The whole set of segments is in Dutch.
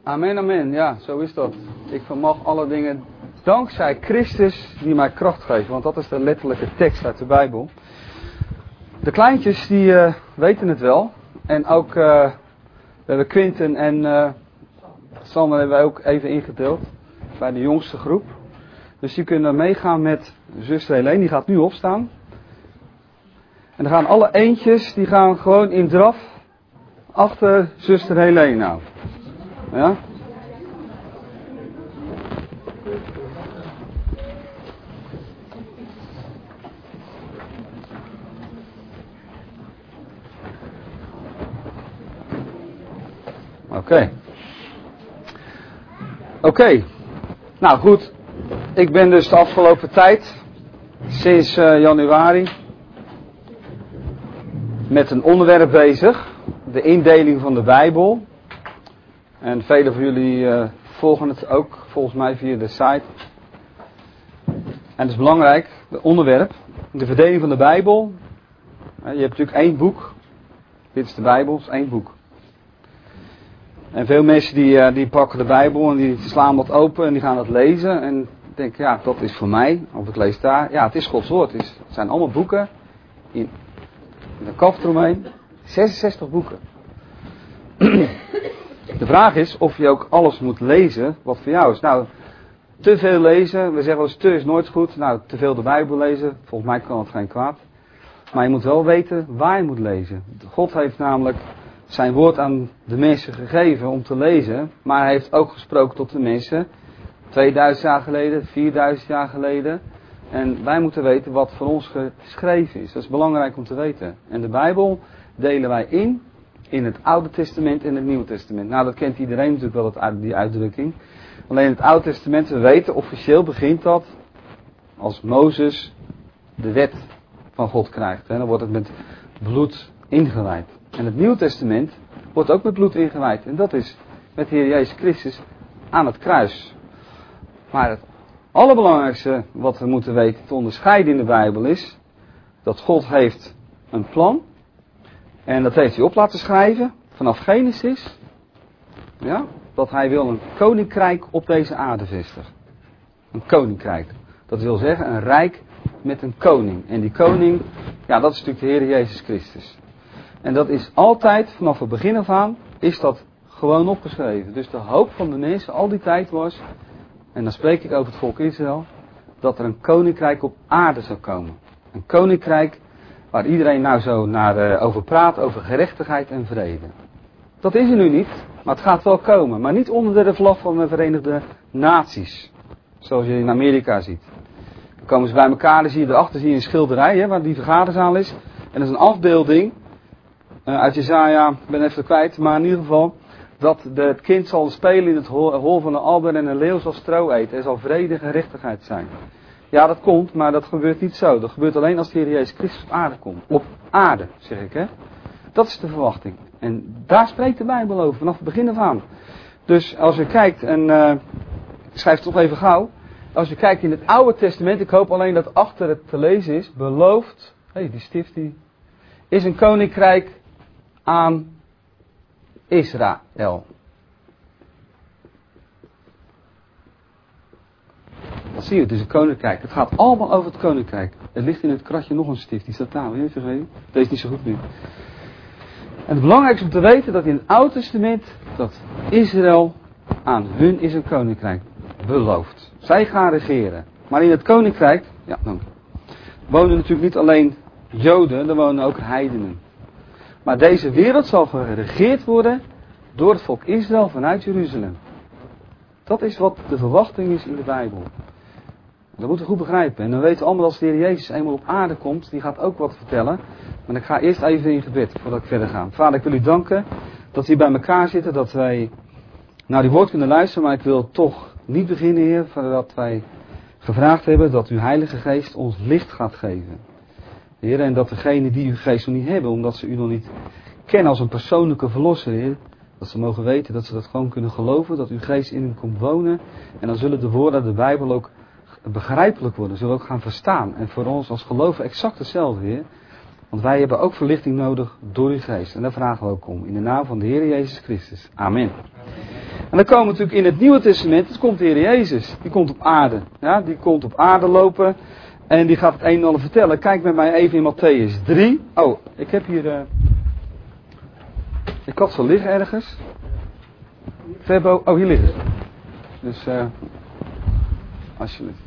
Amen, amen. Ja, zo is dat. Ik vermag alle dingen dankzij Christus die mij kracht geeft. Want dat is de letterlijke tekst uit de Bijbel. De kleintjes die weten het wel. En ook we hebben Quinten en Sander hebben wij ook even ingedeeld. Bij de jongste groep. Dus die kunnen meegaan met zuster Helene. Die gaat nu opstaan. En dan gaan alle eentjes, die gaan gewoon in draf achter zuster Helene nou. Ja? Oké. Nou goed. Ik ben dus de afgelopen tijd, sinds januari, met een onderwerp bezig. De indeling van de Bijbel. En velen van jullie volgen het ook volgens mij via de site. En het is belangrijk, het onderwerp, de verdeling van de Bijbel. Je hebt natuurlijk één boek. Dit is de Bijbel, het is één boek. En veel mensen die pakken de Bijbel en die slaan dat open en die gaan dat lezen. En denken, ja, dat is voor mij. Of ik lees daar. Ja, het is Gods woord. Het zijn allemaal boeken. In een kaft eromheen. 66 boeken. De vraag is of je ook alles moet lezen wat voor jou is. Nou, te veel lezen. We zeggen wel eens, te is nooit goed. Nou, te veel de Bijbel lezen. Volgens mij kan het geen kwaad. Maar je moet wel weten waar je moet lezen. God heeft namelijk zijn woord aan de mensen gegeven om te lezen. Maar hij heeft ook gesproken tot de mensen 2000 jaar geleden, 4000 jaar geleden. En wij moeten weten wat voor ons geschreven is. Dat is belangrijk om te weten. En de Bijbel delen wij in het Oude Testament en het Nieuwe Testament. Nou, dat kent iedereen natuurlijk wel, die uitdrukking. Alleen het Oude Testament, we weten, officieel begint dat als Mozes de wet van God krijgt. Dan wordt het met bloed ingewijd. En het Nieuwe Testament wordt ook met bloed ingewijd. En dat is met de Heer Jezus Christus aan het kruis. Maar het allerbelangrijkste wat we moeten weten te onderscheiden in de Bijbel is dat God heeft een plan. En dat heeft hij op laten schrijven vanaf Genesis. Ja, dat hij wil een koninkrijk op deze aarde vestigen. Een koninkrijk. Dat wil zeggen een rijk met een koning. En die koning, ja, dat is natuurlijk de Heer Jezus Christus. En dat is altijd, vanaf het begin af aan, is dat gewoon opgeschreven. Dus de hoop van de mensen al die tijd was, en dan spreek ik over het volk Israël, dat er een koninkrijk op aarde zou komen. Een koninkrijk waar iedereen nou zo over praat, over gerechtigheid en vrede. Dat is er nu niet, maar het gaat wel komen. Maar niet onder de vlag van de Verenigde Naties. Zoals je in Amerika ziet. Dan komen ze bij elkaar, dan zie je erachter zie je een schilderij, hè, waar die vergaderzaal is. En dat is een afbeelding uit Jesaja, ik ben even kwijt, maar in ieder geval dat het kind zal spelen in het hol van een alber en een leeuw zal stro eten. Er zal vrede en gerechtigheid zijn. Ja, dat komt, maar dat gebeurt niet zo. Dat gebeurt alleen als de Heer Jezus Christus op aarde komt. Op aarde, zeg ik, hè. Dat is de verwachting. En daar spreekt de Bijbel over, vanaf het begin af aan. Dus als je kijkt, en ik schrijf het toch even gauw. Als je kijkt in het Oude Testament, ik hoop alleen dat achter het te lezen is, beloofd, die stift die, is een koninkrijk aan Israël. Dat zie je, het is een koninkrijk. Het gaat allemaal over het koninkrijk. Er ligt in het kratje nog een stift, die staat daar, wil je even vergeten? Deze is niet zo goed meer. En het belangrijkste om te weten dat in het Oude Testament, dat Israël aan hun is een koninkrijk beloofd. Zij gaan regeren. Maar in het koninkrijk, ja, dan wonen natuurlijk niet alleen Joden, er wonen ook heidenen. Maar deze wereld zal geregeerd worden door het volk Israël vanuit Jeruzalem. Dat is wat de verwachting is in de Bijbel. Dat moeten we goed begrijpen. En dan weten we allemaal als de Heer Jezus eenmaal op aarde komt, die gaat ook wat vertellen. Maar ik ga eerst even in gebed voordat ik verder ga. Vader, ik wil u danken dat we bij elkaar zitten, dat wij naar uw woord kunnen luisteren. Maar ik wil toch niet beginnen, Heer, voordat wij gevraagd hebben dat uw Heilige Geest ons licht gaat geven. Heer, en dat degenen die uw geest nog niet hebben, omdat ze u nog niet kennen als een persoonlijke verlosser, Heer, dat ze mogen weten dat ze dat gewoon kunnen geloven, dat uw geest in hen komt wonen. En dan zullen de woorden uit de Bijbel ook begrijpelijk worden, zullen ook gaan verstaan. En voor ons als geloven exact hetzelfde, Heer. Want wij hebben ook verlichting nodig door uw geest. En daar vragen we ook om. In de naam van de Heer Jezus Christus. Amen. En dan komen we natuurlijk in het Nieuwe Testament, het komt de Heer Jezus. Die komt op aarde. Ja, die komt op aarde lopen. En die gaat het een en ander vertellen. Kijk met mij even in Matthäus 3. Oh, ik heb hier... ik had ze liggen ergens. Verbo. Oh, hier liggen ze. Dus, alsjeblieft.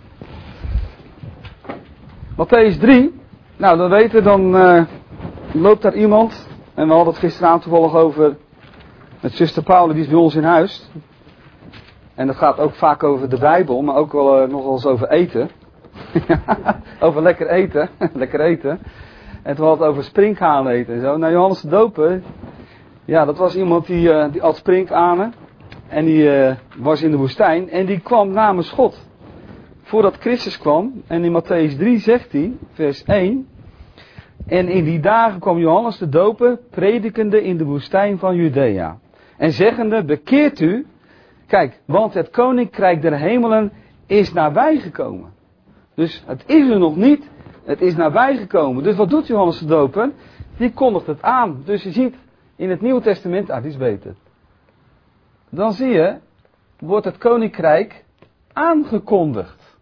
Matthäus 3. Nou, dan weten, dan loopt daar iemand. En we hadden het gisteravond toevallig over... met zuster Paula, die is bij ons in huis. En dat gaat ook vaak over de Bijbel, maar ook wel nog wel eens over eten. Over lekker eten. Lekker eten. En toen hadden we het over sprinkhanen eten en zo. Nou, Johannes de Doper, ja, dat was iemand die at sprinkhanen. En die was in de woestijn. En die kwam namens God. Voordat Christus kwam. En in Matthäus 3 zegt hij, vers 1. En in die dagen kwam Johannes de Doper, predikende in de woestijn van Judea. En zeggende, bekeert u. Kijk, want het koninkrijk der hemelen is nabijgekomen. Dus het is er nog niet, het is nabijgekomen. Dus wat doet Johannes de Doper? Die kondigt het aan. Dus je ziet in het Nieuwe Testament, die is beter. Dan zie je, wordt het koninkrijk aangekondigd.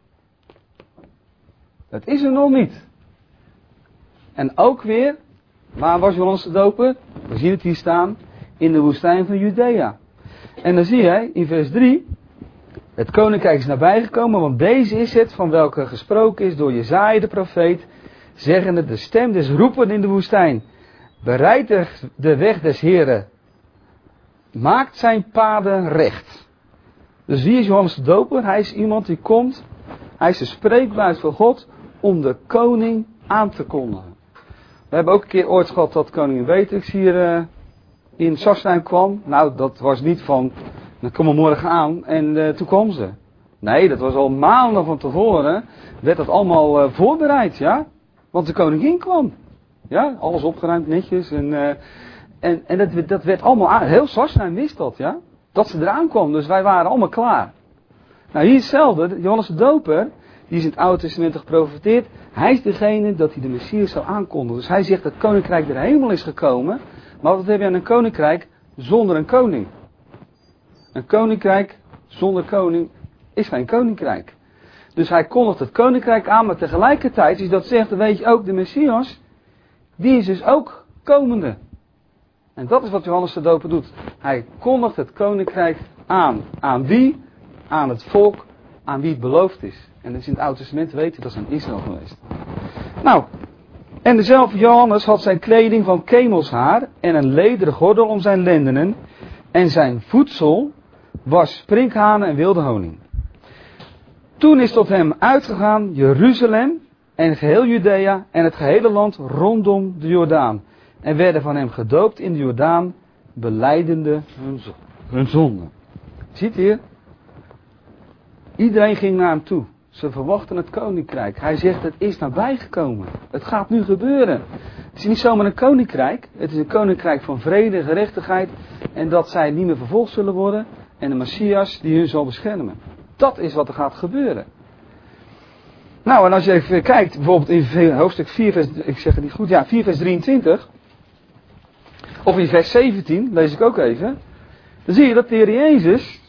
Het is er nog niet. En ook weer, waar was Johannes de Doper? We zien het hier staan, in de woestijn van Judea. En dan zie je in vers 3, het koninkrijk is nabijgekomen, want deze is het van welke gesproken is door Jesaja de profeet, zeggende, de stem des roepen in de woestijn, bereid de weg des Heren, maakt zijn paden recht. Dus wie is Johannes de Doper? Hij is iemand die komt, hij is de spreekbuis van God om de koning aan te kondigen. We hebben ook een keer ooit gehad dat koningin Beatrix hier in Sarsheim kwam. Nou, dat was niet van, dan komen we morgen aan en toen kwam ze. Nee, dat was al maanden van tevoren, werd dat allemaal voorbereid, ja. Want de koningin kwam. Ja, alles opgeruimd, netjes. En dat werd allemaal aan. Heel Sarsheim wist dat, ja. Dat ze eraan kwam, dus wij waren allemaal klaar. Nou, hier hetzelfde, Johannes de Doper, die is in het Oude Testament geprofeteerd. Hij is degene dat hij de Messias zou aankondigen. Dus hij zegt dat het koninkrijk der hemel is gekomen. Maar wat heb je aan een koninkrijk zonder een koning? Een koninkrijk zonder koning is geen koninkrijk. Dus hij kondigt het koninkrijk aan, maar tegelijkertijd, als je dat zegt, dan weet je ook, de Messias, die is dus ook komende. En dat is wat Johannes de Doper doet. Hij kondigt het koninkrijk aan. Aan wie? Aan het volk, aan wie het beloofd is. En dus in het Oude Testament weten we dat is aan Israël geweest. Nou, en dezelfde Johannes had zijn kleding van kemelshaar en een lederen gordel om zijn lendenen. En zijn voedsel was sprinkhanen en wilde honing. Toen is tot hem uitgegaan Jeruzalem en geheel Judea en het gehele land rondom de Jordaan. En werden van hem gedoopt in de Jordaan, belijdende hun zonden. Ziet hier? Iedereen ging naar hem toe. Ze verwachten het koninkrijk. Hij zegt, het is nabijgekomen. Het gaat nu gebeuren. Het is niet zomaar een koninkrijk. Het is een koninkrijk van vrede, gerechtigheid. En dat zij niet meer vervolgd zullen worden. En de Messias die hun zal beschermen. Dat is wat er gaat gebeuren. Nou, en als je even kijkt, bijvoorbeeld in hoofdstuk 4 vers, ik zeg het niet goed, ja, 4 vers 23. Of in vers 17, lees ik ook even. Dan zie je dat de Heer Jezus,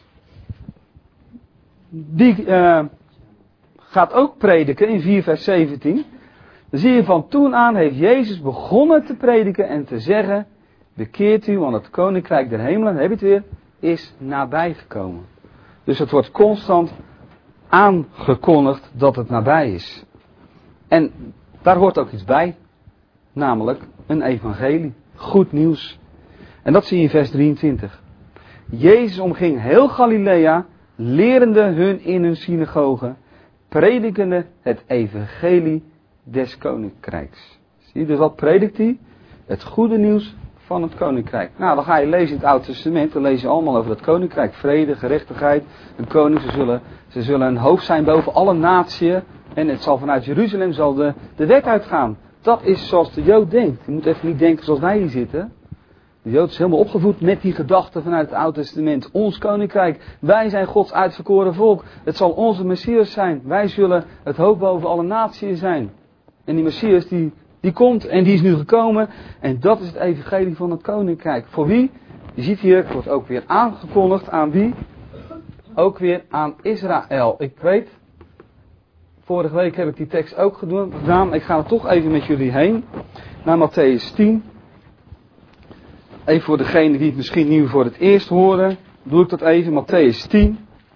die gaat ook prediken in 4 vers 17. Dan zie je van toen aan heeft Jezus begonnen te prediken en te zeggen, bekeert u, want het koninkrijk der hemelen, heb je het weer, is nabijgekomen. Dus het wordt constant aangekondigd dat het nabij is. En daar hoort ook iets bij, namelijk een evangelie, goed nieuws. En dat zie je in vers 23. Jezus omging heel Galilea, lerende hun in hun synagogen, predikende het evangelie des koninkrijks. Zie je, dus wat predikt hij? Het goede nieuws van het koninkrijk. Nou, dan ga je lezen in het Oude Testament, dan lees je allemaal over dat koninkrijk, vrede, gerechtigheid, een koning, ze zullen een hoofd zijn boven alle natieën en het zal vanuit Jeruzalem zal de wet uitgaan. Dat is zoals de Jood denkt. Je moet even niet denken zoals wij hier zitten. De Jood is helemaal opgevoed met die gedachten vanuit het Oude Testament. Ons koninkrijk, wij zijn Gods uitverkoren volk. Het zal onze Messias zijn. Wij zullen het hoofd boven alle natieën zijn. En die Messias die komt en die is nu gekomen. En dat is het evangelie van het koninkrijk. Voor wie? Je ziet hier, het wordt ook weer aangekondigd aan wie? Ook weer aan Israël. Ik weet, vorige week heb ik die tekst ook gedaan. Ik ga er toch even met jullie heen. Naar Mattheüs 10. Even voor degenen die het misschien nu voor het eerst horen. Doe ik dat even. Mattheüs 10.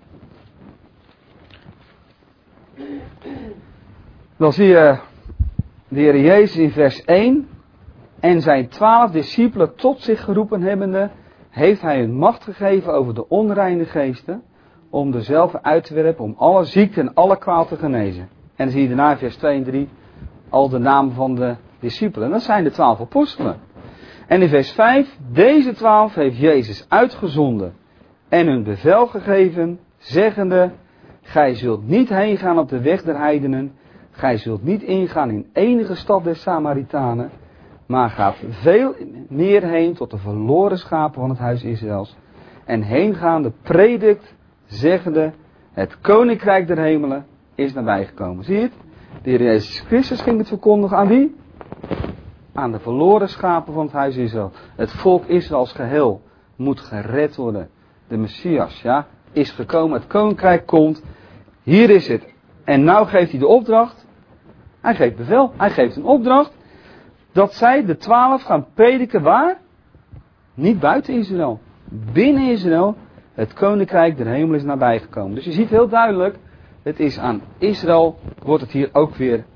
Dan zie je de Heer Jezus in vers 1. En zijn 12 discipelen tot zich geroepen hebbende, heeft hij hun macht gegeven over de onreine geesten, om dezelfde uit te werpen, om alle ziekte en alle kwaal te genezen. En dan zie je daarna in vers 2 en 3 al de namen van de discipelen. Dat zijn de 12 apostelen. En in vers 5, deze 12 heeft Jezus uitgezonden en hun bevel gegeven, zeggende, gij zult niet heen gaan op de weg der heidenen, gij zult niet ingaan in enige stad der Samaritanen, maar gaat veel meer heen tot de verloren schapen van het huis Israëls. En heengaande predikt, zeggende, het koninkrijk der hemelen is nabijgekomen. Zie je het? De Heer Jezus Christus ging het verkondigen aan wie? Aan de verloren schapen van het huis Israël. Het volk Israël als geheel moet gered worden. De Messias, ja, is gekomen. Het koninkrijk komt. Hier is het. En nou geeft hij de opdracht. Hij geeft bevel. Hij geeft een opdracht. Dat zij de 12 gaan prediken waar? Niet buiten Israël. Binnen Israël. Het koninkrijk der hemel is nabijgekomen. Dus je ziet heel duidelijk. Het is aan Israël. Wordt het hier ook weer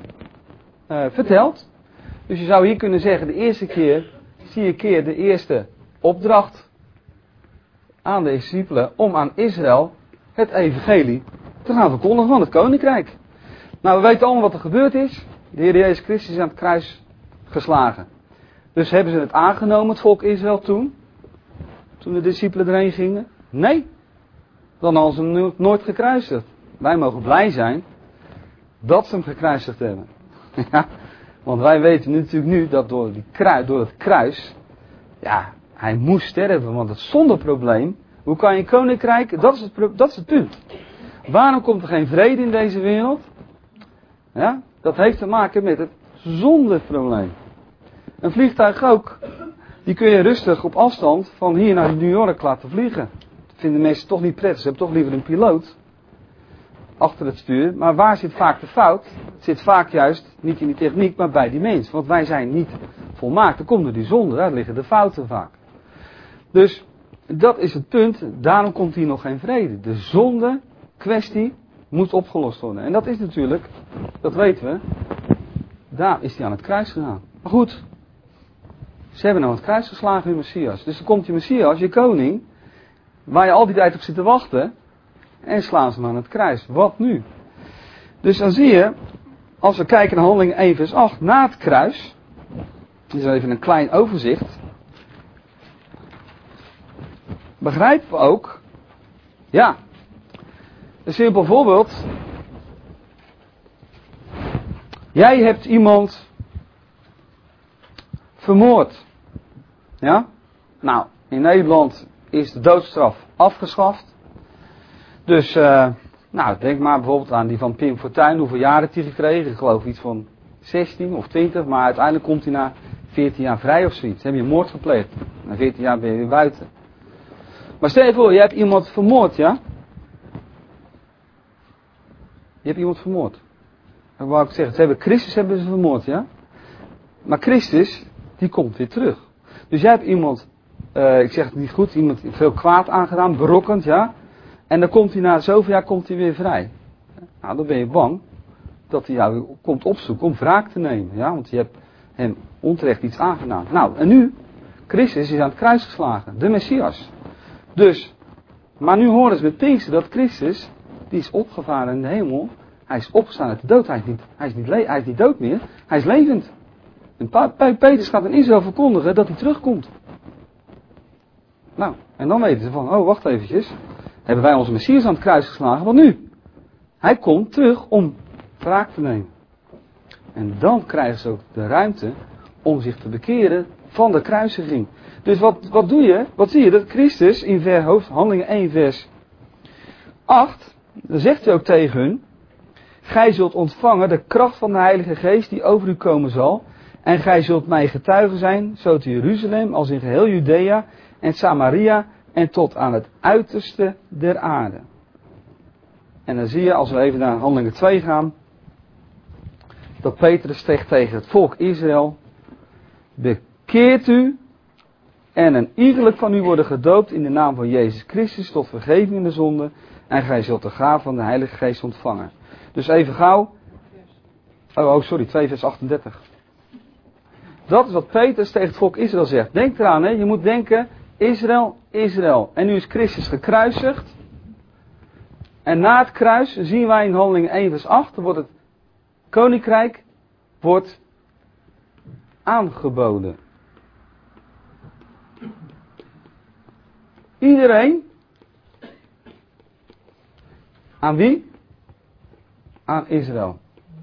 verteld. Dus je zou hier kunnen zeggen. De eerste keer. Zie je keer de eerste opdracht. Aan de discipelen. Om aan Israël. Het evangelie. Te gaan verkondigen van het koninkrijk. Nou, we weten allemaal wat er gebeurd is. De Heer Jezus Christus is aan het kruis geslagen. Dus hebben ze het aangenomen, het volk Israël toen? Toen de discipelen erheen gingen? Nee. Dan hadden ze hem nooit gekruisigd. Wij mogen blij zijn dat ze hem gekruisigd hebben. Ja, want wij weten natuurlijk nu dat door het kruis, ja, hij moest sterven. Want het zondeprobleem, hoe kan je een koninkrijk, dat is het punt. Waarom komt er geen vrede in deze wereld? Ja, dat heeft te maken met het zondeprobleem. Een vliegtuig ook. Die kun je rustig op afstand van hier naar New York laten vliegen. Dat vinden mensen toch niet prettig. Ze hebben toch liever een piloot achter het stuur. Maar waar zit vaak de fout? Het zit vaak juist niet in die techniek, maar bij die mens. Want wij zijn niet volmaakt. Dan komt er die zonde. Daar liggen de fouten vaak. Dus dat is het punt. Daarom komt hier nog geen vrede. De zonde kwestie moet opgelost worden. En dat is natuurlijk, dat weten we, daar is hij aan het kruis gegaan. Maar goed, ze hebben nou aan het kruis geslagen, hun Messias. Dus dan komt je Messias, je koning, waar je al die tijd op zit te wachten, en slaan ze hem aan het kruis. Wat nu? Dus dan zie je, als we kijken naar Handelingen 1 vers 8, na het kruis, dit is even een klein overzicht, begrijpen we ook, ja, een simpel voorbeeld. Jij hebt iemand vermoord. Ja? Nou, in Nederland is de doodstraf afgeschaft. Dus, denk maar bijvoorbeeld aan die van Pim Fortuyn. Hoeveel jaren heeft hij gekregen? Ik geloof iets van 16 of 20. Maar uiteindelijk komt hij na 14 jaar vrij of zoiets. Heb je een moord gepleegd. Na 14 jaar ben je weer buiten. Maar stel je voor, je hebt iemand vermoord, ja? Je hebt iemand vermoord. Dat wou ik zeggen. Ze hebben Christus vermoord, ja? Maar Christus, die komt weer terug. Dus jij hebt iemand, ik zeg het niet goed, iemand veel kwaad aangedaan, berokkend, ja? En dan komt hij na zoveel jaar weer vrij. Nou, dan ben je bang dat hij jou komt opzoeken om wraak te nemen, ja? Want je hebt hem onterecht iets aangedaan. Nou, en nu, Christus is aan het kruis geslagen, de Messias. Dus, maar nu horen ze met Pinkster dat Christus, die is opgevaren in de hemel. Hij is opgestaan uit de dood. Hij is niet dood meer. Hij is levend. En Petrus gaat aan Israël verkondigen dat hij terugkomt. Nou, en dan weten ze van, oh wacht eventjes. Hebben wij onze Messias aan het kruis geslagen? Wat nu? Hij komt terug om wraak te nemen. En dan krijgen ze ook de ruimte om zich te bekeren van de kruisiging. Dus wat doe je? Wat zie je? Dat Christus in Handelingen 1 vers 8, dan zegt hij ook tegen hun, gij zult ontvangen de kracht van de Heilige Geest die over u komen zal. En gij zult mij getuigen zijn, zo te Jeruzalem als in geheel Judea en Samaria en tot aan het uiterste der aarde. En dan zie je, als we even naar Handelingen 2 gaan, dat Petrus zegt tegen het volk Israël: bekeert u en een iegelijk van u worden gedoopt in de naam van Jezus Christus tot vergeving in de zonde en gij zult de gave van de Heilige Geest ontvangen. Dus even gauw. 2 vers 38. Dat is wat Petrus tegen het volk Israël zegt. Denk eraan, hè? Je moet denken, Israël, Israël. En nu is Christus gekruisigd. En na het kruis zien wij in Handelingen 1 vers 8, wordt het koninkrijk wordt aangeboden. Iedereen. Aan wie? Aan Israël.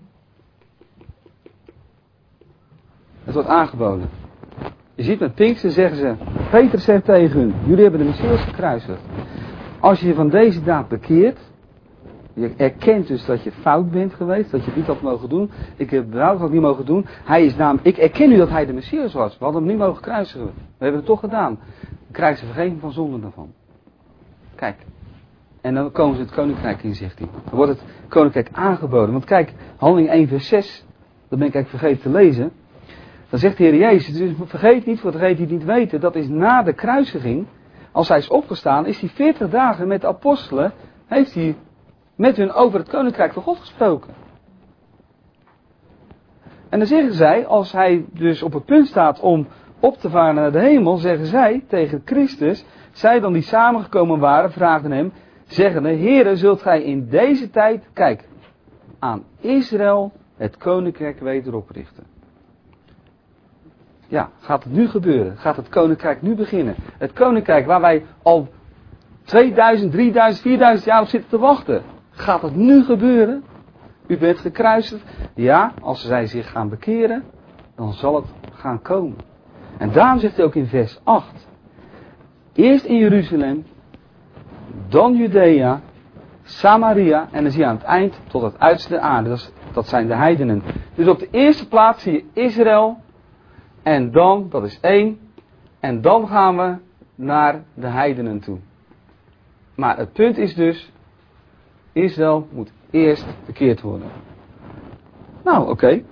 Het wordt aangeboden. Je ziet met Pinkster zeggen ze, Petrus zegt tegen hun, jullie hebben de Messias gekruisigd. Als je je van deze daad bekeert, je erkent dus dat je fout bent geweest, dat je het niet had mogen doen. Ik heb het ook niet mogen doen. Ik erken nu dat hij de Messias was. We hadden hem niet mogen kruisigen. We hebben het toch gedaan. Dan krijgen ze vergeving van zonde daarvan. Kijk. En dan komen ze het koninkrijk in, zegt hij. Dan wordt het koninkrijk aangeboden. Want kijk, Handelingen 1 vers 6, dat ben ik eigenlijk vergeten te lezen. Dan zegt de Heer Jezus, dus vergeet niet, voor degenen die het niet weten, dat is na de kruisiging, als hij is opgestaan, is hij 40 dagen met de apostelen, heeft hij met hun over het koninkrijk van God gesproken. En dan zeggen zij, als hij dus op het punt staat om op te varen naar de hemel, zeggen zij tegen Christus, zij dan die samengekomen waren, vraagden hem, zeggende, Heere, zult gij in deze tijd, kijk, aan Israël het koninkrijk weder oprichten. Ja, gaat het nu gebeuren? Gaat het koninkrijk nu beginnen? Het koninkrijk waar wij al 2000, 3000, 4000 jaar op zitten te wachten. Gaat het nu gebeuren? U bent gekruisigd. Ja, als zij zich gaan bekeren, dan zal het gaan komen. En daarom zegt hij ook in vers 8. Eerst in Jeruzalem, dan Judea, Samaria en dan zie je aan het eind tot het uiterste der aarde. Dat zijn de heidenen. Dus op de eerste plaats zie je Israël. En dan, dat is 1. En dan gaan we naar de heidenen toe. Maar het punt is dus, Israël moet eerst bekeerd worden. Nou, oké.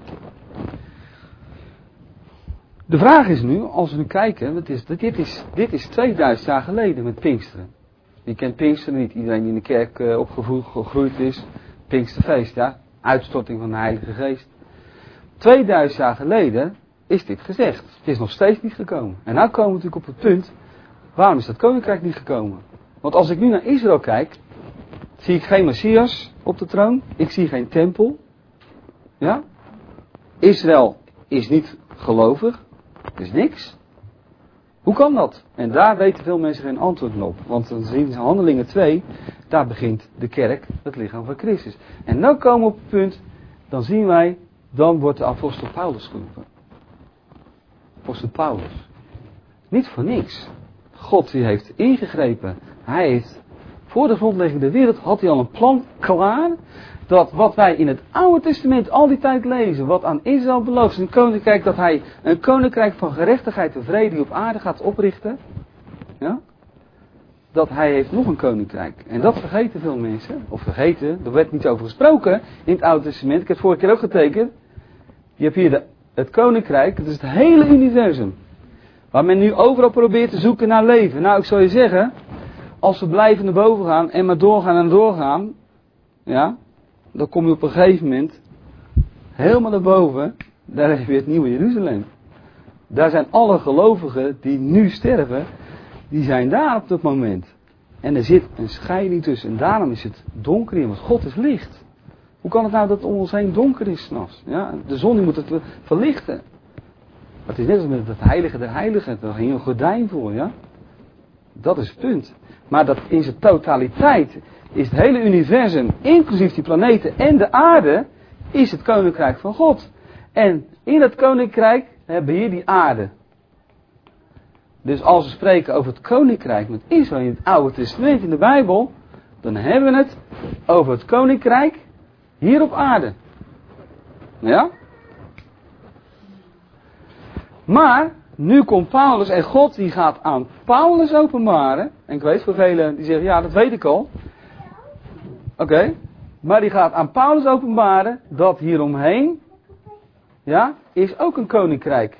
De vraag is nu, als we nu kijken, dit is 2000 jaar geleden met Pinksteren. Wie kent Pinksteren niet? Iedereen die in de kerk opgegroeid is. Pinksterfeest, ja. Uitstorting van de Heilige Geest. 2000 jaar geleden is dit gezegd. Het is nog steeds niet gekomen. En nou komen we natuurlijk op het punt, waarom is dat koninkrijk niet gekomen? Want als ik nu naar Israël kijk, zie ik geen Messias op de troon. Ik zie geen tempel. Ja? Israël is niet gelovig. Er is niks. Hoe kan dat? En daar weten veel mensen geen antwoord op. Want dan zien ze Handelingen 2, daar begint de kerk, het lichaam van Christus. En nou komen we op het punt, dan zien wij, dan wordt de apostel Paulus geroepen. Apostel Paulus. Niet voor niks. God die heeft ingegrepen. Hij heeft, voor de grondlegging der wereld, had hij al een plan klaar. Dat wat wij in het Oude Testament al die tijd lezen, wat aan Israël belooft, een koninkrijk, dat hij een koninkrijk van gerechtigheid en vrede op aarde gaat oprichten. Ja? Dat hij heeft nog een koninkrijk. En dat vergeten veel mensen. Of vergeten, er werd niet over gesproken in het Oude Testament. Ik heb het vorige keer ook getekend. Je hebt hier het koninkrijk, dat is het hele universum. Waar men nu overal probeert te zoeken naar leven. Nou, ik zou je zeggen, als we blijven naar boven gaan en maar doorgaan en doorgaan, ja, dan kom je op een gegeven moment helemaal naar boven, daar heb je het nieuwe Jeruzalem. Daar zijn alle gelovigen die nu sterven, die zijn daar op dat moment. En er zit een scheiding tussen. En daarom is het donker hier, want God is licht. Hoe kan het nou dat om ons heen donker is 's nachts? Ja, de zon die moet het verlichten. Het is net als met het heilige der heiligen. Daar ging een gordijn voor, ja. Dat is het punt. Maar dat in zijn totaliteit is het hele universum, inclusief die planeten en de aarde, is het koninkrijk van God. En in het koninkrijk hebben we hier die aarde. Dus als we spreken over het koninkrijk met Israël in het Oude Testament in de Bijbel, dan hebben we het over het koninkrijk hier op aarde. Ja? Maar nu komt Paulus en God die gaat aan Paulus openbaren. En ik weet voor velen die zeggen, ja dat weet ik al. Oké. Maar die gaat aan Paulus openbaren dat hieromheen, ja, is ook een koninkrijk.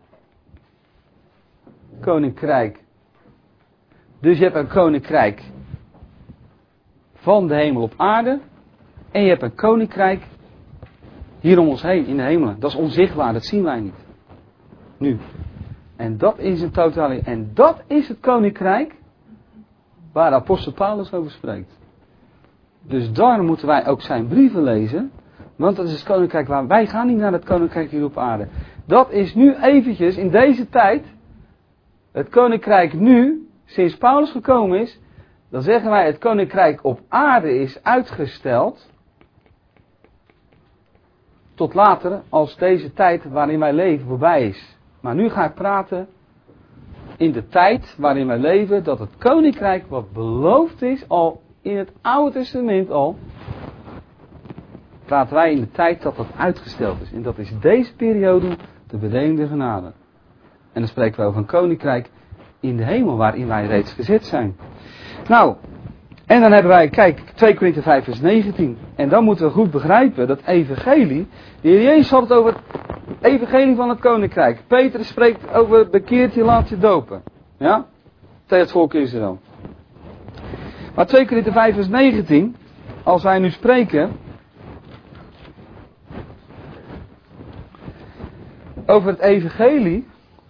Koninkrijk. Dus je hebt een koninkrijk van de hemel op aarde. En je hebt een koninkrijk hier om ons heen in de hemelen. Dat is onzichtbaar, dat zien wij niet. Nu. En dat is het totale. En dat is het koninkrijk waar de apostel Paulus over spreekt. Dus daarom moeten wij ook zijn brieven lezen. Want dat is het koninkrijk waar wij gaan niet naar het koninkrijk hier op aarde. Dat is nu eventjes in deze tijd. Het koninkrijk nu, sinds Paulus gekomen is. Dan zeggen wij het koninkrijk op aarde is uitgesteld. Tot later als deze tijd waarin wij leven voorbij is. Maar nu ga ik praten in de tijd waarin wij leven. Dat het koninkrijk wat beloofd is al in het Oude Testament al. Praten wij in de tijd dat dat uitgesteld is. En dat is deze periode de bedenkende genade. En dan spreken we over een koninkrijk in de hemel waarin wij reeds gezet zijn. Nou, en dan hebben wij, kijk, 2 Korinthe 5 vers 19. En dan moeten we goed begrijpen dat evangelie, de Heer Jezus had het over het evangelie van het koninkrijk. Petrus spreekt over bekeert je, laat je dopen. Ja? Tegen het volk Israël. Maar 2 Korinthe 5 vers 19, als wij nu spreken over het evangelie,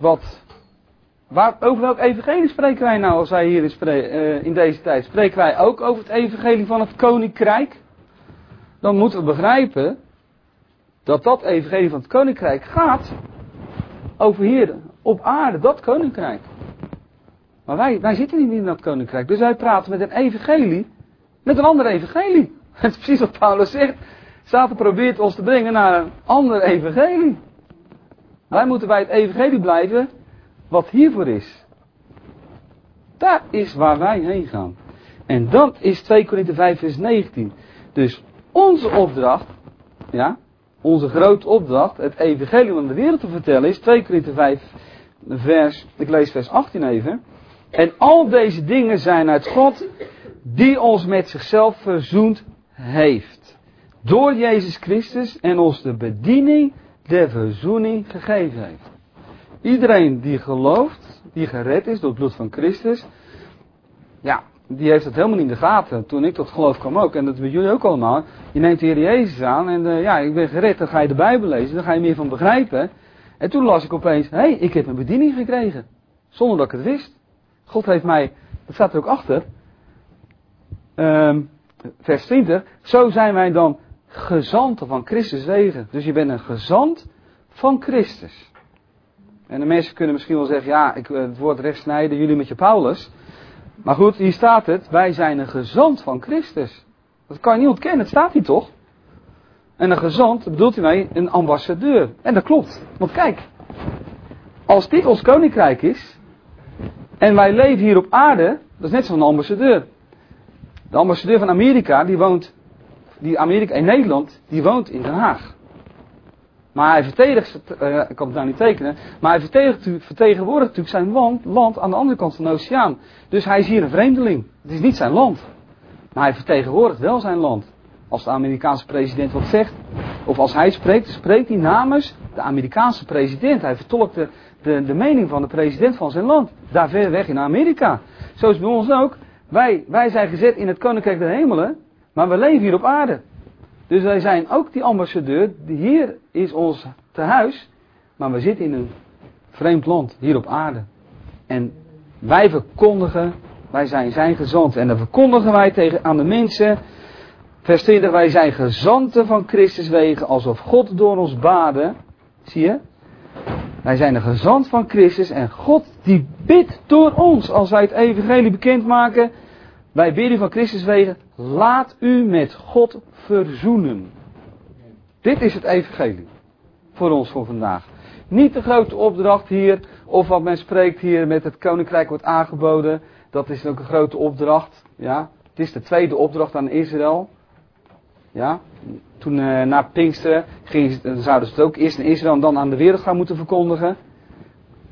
over welk evangelie spreken wij nou als wij hier in deze tijd? Spreken wij ook over het evangelie van het koninkrijk? Dan moeten we begrijpen dat dat evangelie van het koninkrijk gaat over hier op aarde, dat koninkrijk. Maar wij zitten niet in dat koninkrijk, dus wij praten met een evangelie, met een ander evangelie. Dat is precies wat Paulus zegt. Satan probeert ons te brengen naar een ander evangelie. Wij moeten bij het evangelie blijven wat hiervoor is. Daar is waar wij heen gaan. En dat is 2 Korinthe 5 vers 19. Dus onze opdracht, ja, onze grote opdracht, het evangelie van de wereld te vertellen, is 2 Korinthe 5 vers, ik lees vers 18 even. En al deze dingen zijn uit God, die ons met zichzelf verzoend heeft. Door Jezus Christus en ons de bediening der verzoening gegeven heeft. Iedereen die gelooft, die gered is door het bloed van Christus, ja, die heeft het helemaal niet in de gaten. Toen ik tot geloof kwam ook, en dat weten jullie ook allemaal. Je neemt de Heer Jezus aan en ja, ik ben gered, dan ga je de Bijbel lezen, dan ga je meer van begrijpen. En toen las ik opeens, hé, ik heb een bediening gekregen. Zonder dat ik het wist. God heeft mij, dat staat er ook achter, vers 20, zo zijn wij dan gezanten van Christus wegen. Dus je bent een gezant van Christus. En de mensen kunnen misschien wel zeggen, ja, het woord recht snijden, jullie met je Paulus. Maar goed, hier staat het, wij zijn een gezant van Christus. Dat kan je niet ontkennen, het staat hier toch? En een gezant, bedoelt hij mij, een ambassadeur. En dat klopt, want kijk, als dit ons koninkrijk is, en wij leven hier op aarde, dat is net zo'n ambassadeur. De ambassadeur van Amerika, Amerika in Nederland, die woont in Den Haag. Maar hij vertegenwoordigt, ik kan het nou niet tekenen, maar hij vertegenwoordigt natuurlijk zijn land aan de andere kant van de oceaan. Dus hij is hier een vreemdeling. Het is niet zijn land. Maar hij vertegenwoordigt wel zijn land. Als de Amerikaanse president wat zegt, of als hij spreekt, spreekt hij namens de Amerikaanse president. Hij vertolkt de mening van de president van zijn land. Daar ver weg in Amerika. Zo is het bij ons ook. Wij zijn gezet in het koninkrijk der hemelen, maar we leven hier op aarde. Dus wij zijn ook die ambassadeur, hier is ons tehuis, maar we zitten in een vreemd land, hier op aarde. En wij verkondigen, wij zijn gezant. En dan verkondigen wij aan de mensen, vers 20, wij zijn gezanten van Christus wegen, alsof God door ons baden. Zie je? Wij zijn een gezant van Christus en God die bidt door ons, als wij het evangelie bekendmaken. Wij bidden van Christus wegen, laat u met God verzoenen. Dit is het evangelie voor ons voor vandaag. Niet de grote opdracht hier, of wat men spreekt hier met het koninkrijk wordt aangeboden. Dat is ook een grote opdracht. Ja. Het is de tweede opdracht aan Israël. Ja. Toen na Pinksteren zouden ze het ook eerst in Israël en dan aan de wereld gaan moeten verkondigen.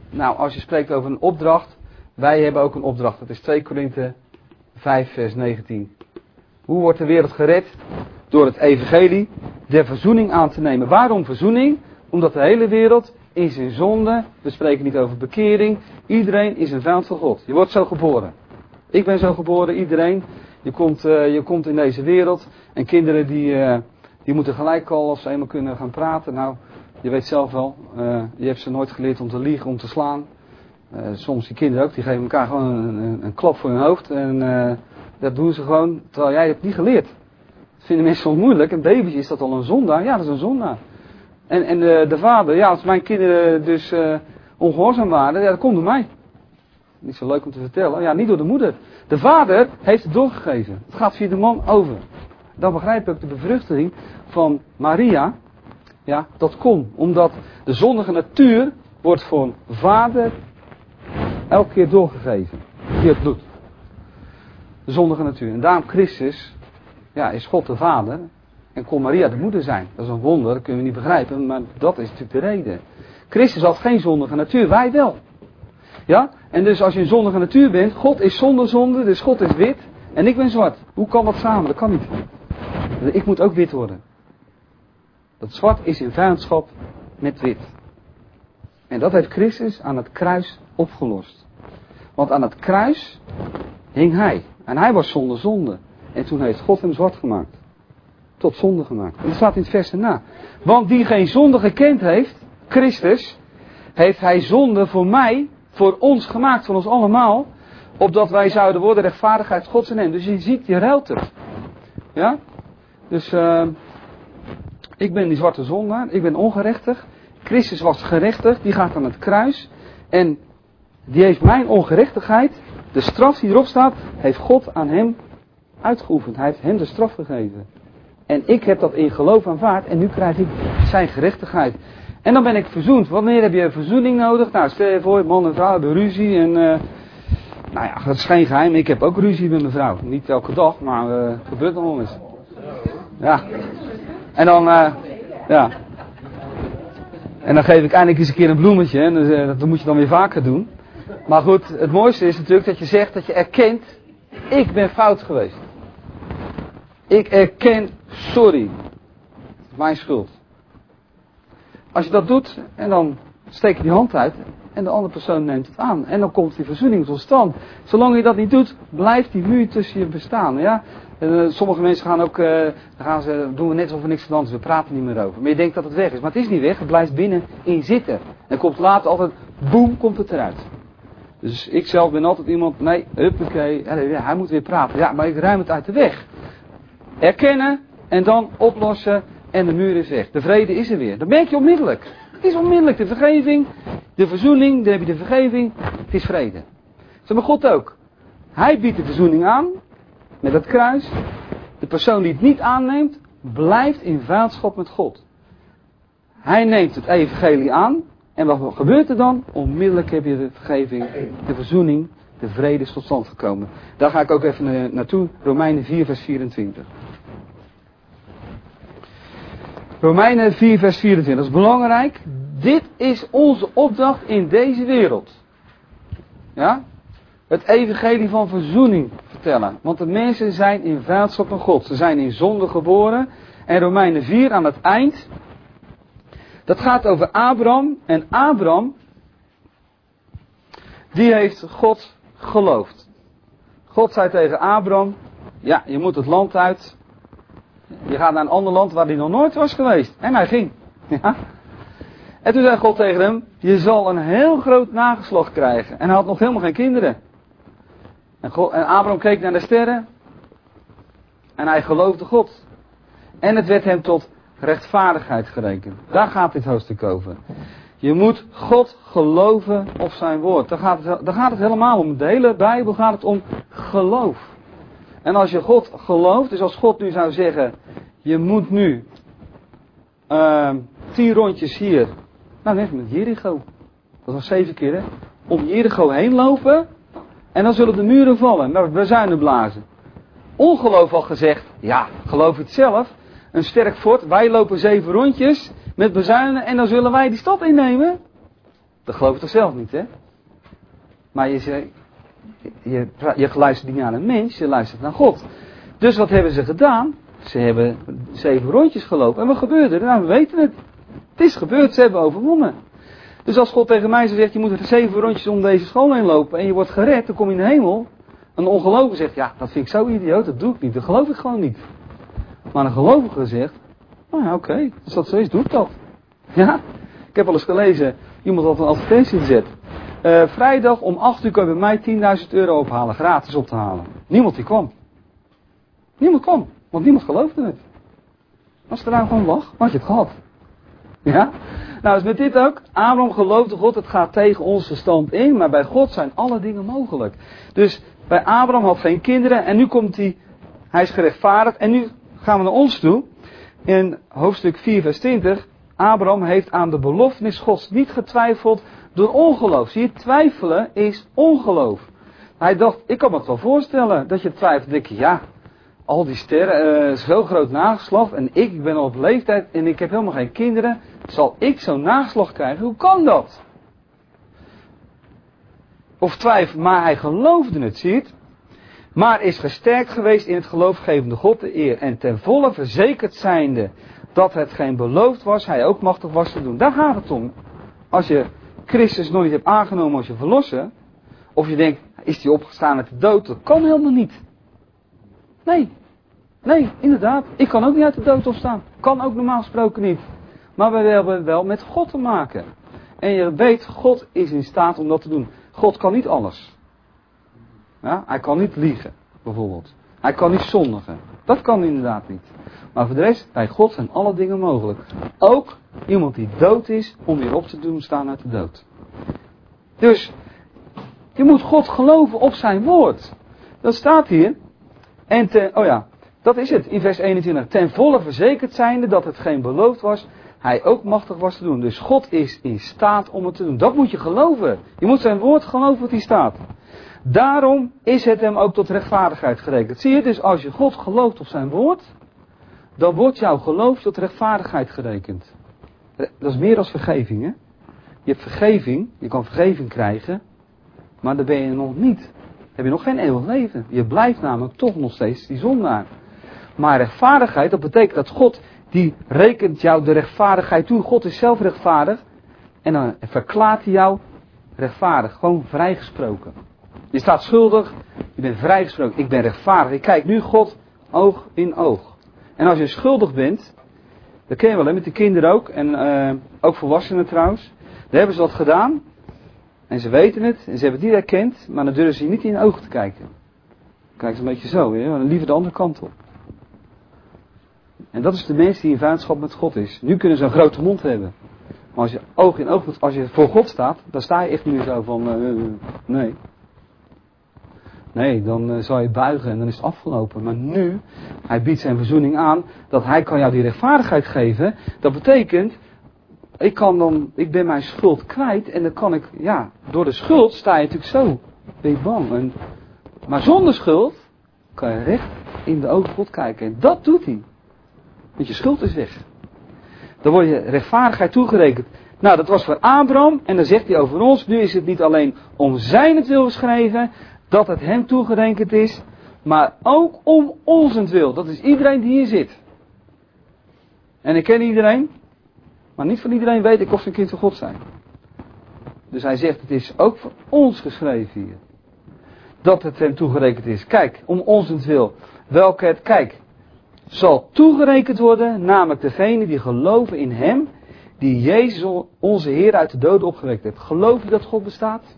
Nou, als je spreekt over een opdracht, wij hebben ook een opdracht. Dat is 2 Korinthe 5 vers 19. Hoe wordt de wereld gered? Door het evangelie der verzoening aan te nemen. Waarom verzoening? Omdat de hele wereld is in zonde. We spreken niet over bekering. Iedereen is een vijand van God. Je wordt zo geboren. Ik ben zo geboren, iedereen. Je komt in deze wereld. En kinderen die moeten gelijk al, als ze eenmaal kunnen gaan praten. Nou, je weet zelf wel. Je hebt ze nooit geleerd om te liegen, om te slaan. Soms die kinderen ook, die geven elkaar gewoon een klap voor hun hoofd. En dat doen ze gewoon, terwijl jij het niet geleerd. Dat vinden mensen soms moeilijk. Een babytje, is dat al een zondaar? Ja, dat is een zondaar. En de vader, ja, als mijn kinderen dus ongehoorzaam waren, ja, dat komt door mij. Niet zo leuk om te vertellen. Ja, niet door de moeder. De vader heeft het doorgegeven. Het gaat via de man over. Dan begrijp ik de bevruchting van Maria. Ja, dat kon. Omdat de zondige natuur wordt voor vader elke keer doorgegeven. Via het bloed. De zondige natuur. En daarom Christus, ja, is God de vader. En kon Maria de moeder zijn. Dat is een wonder, dat kunnen we niet begrijpen. Maar dat is natuurlijk de reden. Christus had geen zondige natuur, wij wel. Ja? En dus als je een zondige natuur bent, God is zonder zonde, dus God is wit en ik ben zwart. Hoe kan dat samen? Dat kan niet. Ik moet ook wit worden. Dat zwart is in vijandschap met wit. En dat heeft Christus aan het kruis opgelost. Want aan het kruis hing hij. En hij was zonder zonde. En toen heeft God hem zwart gemaakt. Tot zonde gemaakt. En dat staat in het vers erna. Want die geen zonde gekend heeft, Christus, heeft hij zonde voor mij, voor ons gemaakt, voor ons allemaal, opdat wij zouden worden rechtvaardigheid Gods in hem. Dus je ziet, je ruilt het. Ja? Dus ik ben die zwarte zondaar, ik ben ongerechtig. Christus was gerechtig, die gaat aan het kruis. En die heeft mijn ongerechtigheid, de straf die erop staat, heeft God aan hem uitgeoefend. Hij heeft hem de straf gegeven. En ik heb dat in geloof aanvaard en nu krijg ik zijn gerechtigheid. En dan ben ik verzoend. Wanneer heb je verzoening nodig? Nou, stel je voor, man en vrouw hebben ruzie en nou ja, dat is geen geheim. Ik heb ook ruzie met mijn vrouw. Niet elke dag, maar het gebeurt nog wel eens. Ja. En dan, ja. En dan geef ik eindelijk eens een keer een bloemetje. En dat moet je dan weer vaker doen. Maar goed, het mooiste is natuurlijk dat je zegt, dat je erkent, ik ben fout geweest. Ik erken, sorry. Het is mijn schuld. Als je dat doet, en dan steek je die hand uit, en de andere persoon neemt het aan. En dan komt die verzoening tot stand. Zolang je dat niet doet, blijft die muur tussen je bestaan. Ja? Sommige mensen gaan ook, doen we net alsof er niks aan de hand is, we praten niet meer over. Maar je denkt dat het weg is, maar het is niet weg, het blijft binnenin zitten. En komt later altijd, boem, komt het eruit. Dus ik zelf ben altijd iemand, nee, huppakee, hij moet weer praten. Ja, maar ik ruim het uit de weg. Erkennen, en dan oplossen, en de muur is weg. De vrede is er weer. Dat merk je onmiddellijk. Het is onmiddellijk de vergeving, de verzoening, dan heb je de vergeving, het is vrede. Zo maar God ook. Hij biedt de verzoening aan, met het kruis. De persoon die het niet aanneemt, blijft in vijandschap met God. Hij neemt het evangelie aan, en wat gebeurt er dan? Onmiddellijk heb je de vergeving, de verzoening, de vrede is tot stand gekomen. Daar ga ik ook even naartoe, Romeinen 4 vers 24. Romeinen 4 vers 24, dat is belangrijk. Dit is onze opdracht in deze wereld. Ja? Het evangelie van verzoening vertellen. Want de mensen zijn in vijandschap van God. Ze zijn in zonde geboren. En Romeinen 4 aan het eind. Dat gaat over Abraham. En Abraham, die heeft God geloofd. God zei tegen Abraham, ja, je moet het land uit. Je gaat naar een ander land waar hij nog nooit was geweest. En hij ging. Ja. En toen zei God tegen hem, je zal een heel groot nageslacht krijgen. En hij had nog helemaal geen kinderen. En Abraham keek naar de sterren. En hij geloofde God. En het werd hem tot rechtvaardigheid gerekend. Daar gaat dit hoofdstuk over. Je moet God geloven op zijn woord. Daar gaat het helemaal om. De hele Bijbel gaat het om geloof. En als je God gelooft, dus als God nu zou zeggen, je moet nu 10 rondjes hier, nou net met Jericho, dat was 7 keer hè, om Jericho heen lopen en dan zullen de muren vallen, met bazuinen blazen. Ongeloof al gezegd, ja, geloof het zelf, een sterk fort, wij lopen 7 rondjes met bazuinen en dan zullen wij die stad innemen. Dat geloof je toch zelf niet, hè? Maar je luistert niet naar een mens, je luistert naar God. Dus wat hebben ze gedaan? Ze hebben 7 rondjes gelopen. En wat gebeurde er? Nou, we weten het. Het is gebeurd, ze hebben overwonnen. Dus als God tegen mij zegt, je moet er 7 rondjes om deze school heen lopen en je wordt gered, dan kom je in de hemel. Een ongelovige zegt, ja, dat vind ik zo idioot, dat doe ik niet, dat geloof ik gewoon niet. Maar een gelovige zegt, nou ja, oké, als dat zo is, doe ik dat. Ja, ik heb al eens gelezen, iemand had een advertentie gezet. Vrijdag om 8 uur kan je bij mij 10.000 euro ophalen, gratis op te halen. Niemand die kwam. Niemand kwam, want niemand geloofde het. Als er nou gewoon lag, had je het gehad. Ja? Nou, is met dit ook. Abraham geloofde God, het gaat tegen ons verstand in, maar bij God zijn alle dingen mogelijk. Dus bij Abraham had geen kinderen en nu komt hij is gerechtvaardigd en nu gaan we naar ons toe. In hoofdstuk 4 vers 20, Abraham heeft aan de beloftenis Gods niet getwijfeld door ongeloof. Zie je, twijfelen is ongeloof. Hij dacht, ik kan me het wel voorstellen dat je twijfelt. Denk je, ja, al die sterren, zo groot nageslacht en ik ben al op leeftijd en ik heb helemaal geen kinderen. Zal ik zo'n nageslacht krijgen? Hoe kan dat? Of twijfel, maar hij geloofde het, zie je het? Maar is gesterkt geweest in het geloofgevende God de eer en ten volle verzekerd zijnde dat hetgeen beloofd was, hij ook machtig was te doen. Daar gaat het om. Als je Christus nog niet hebt aangenomen als je verlosser, of je denkt, is hij opgestaan uit de dood? Dat kan helemaal niet. Nee, inderdaad. Ik kan ook niet uit de dood opstaan. Kan ook normaal gesproken niet. Maar we hebben wel met God te maken. En je weet, God is in staat om dat te doen. God kan niet alles. Ja, hij kan niet liegen, bijvoorbeeld. Hij kan niet zondigen. Dat kan inderdaad niet. Maar voor de rest, bij God zijn alle dingen mogelijk. Ook iemand die dood is, om weer op te doen staan uit de dood. Dus, je moet God geloven op zijn woord. Dat staat hier. En dat is het, in vers 21. Ten volle verzekerd zijnde dat hetgeen beloofd was, hij ook machtig was te doen. Dus God is in staat om het te doen. Dat moet je geloven. Je moet zijn woord geloven wat hij staat. Daarom is het hem ook tot rechtvaardigheid gerekend. Zie je, dus als je God gelooft op zijn woord, dan wordt jouw geloof tot rechtvaardigheid gerekend. Dat is meer dan vergeving, hè. Je hebt vergeving, je kan vergeving krijgen, maar dan ben je nog niet. Heb je nog geen eeuwig leven. Je blijft namelijk toch nog steeds die zondaar. Maar rechtvaardigheid, dat betekent dat God, die rekent jou de rechtvaardigheid toe. God is zelf rechtvaardig. En dan verklaart hij jou rechtvaardig. Gewoon vrijgesproken. Je staat schuldig, je bent vrijgesproken. Ik ben rechtvaardig. Ik kijk nu God oog in oog. En als je schuldig bent, dat ken je wel, hè, met de kinderen ook. En ook volwassenen trouwens. Daar hebben ze dat gedaan. En ze weten het, en ze hebben het niet herkend, maar dan durven ze je niet in de ogen te kijken. Kijk ze een beetje zo, hè? Dan liever de andere kant op. En dat is de mens die in vijandschap met God is. Nu kunnen ze een grote mond hebben. Maar als je oog in oog, als je voor God staat, dan sta je echt niet meer zo van, nee. Nee, dan zal je buigen en dan is het afgelopen. Maar nu, hij biedt zijn verzoening aan, dat hij kan jou die rechtvaardigheid geven. Dat betekent, ik ben mijn schuld kwijt en dan kan ik, door de schuld sta je natuurlijk zo, ben je bang. Maar zonder schuld kan je recht in de ogen God kijken. En dat doet hij. Want je schuld is weg. Dan word je rechtvaardigheid toegerekend. Nou, dat was voor Abraham en dan zegt hij over ons, nu is het niet alleen om zijnentwil geschreven, dat het hem toegerekend is, maar ook om onzentwil. Dat is iedereen die hier zit. En ik ken iedereen. Maar niet van iedereen weet ik of ze een kind van God zijn. Dus hij zegt, het is ook voor ons geschreven hier. Dat het hem toegerekend is. Kijk, om onzentwil. Welke het, zal toegerekend worden, namelijk degene die geloven in hem, die Jezus onze Heer uit de doden opgewekt heeft. Geloof je dat God bestaat?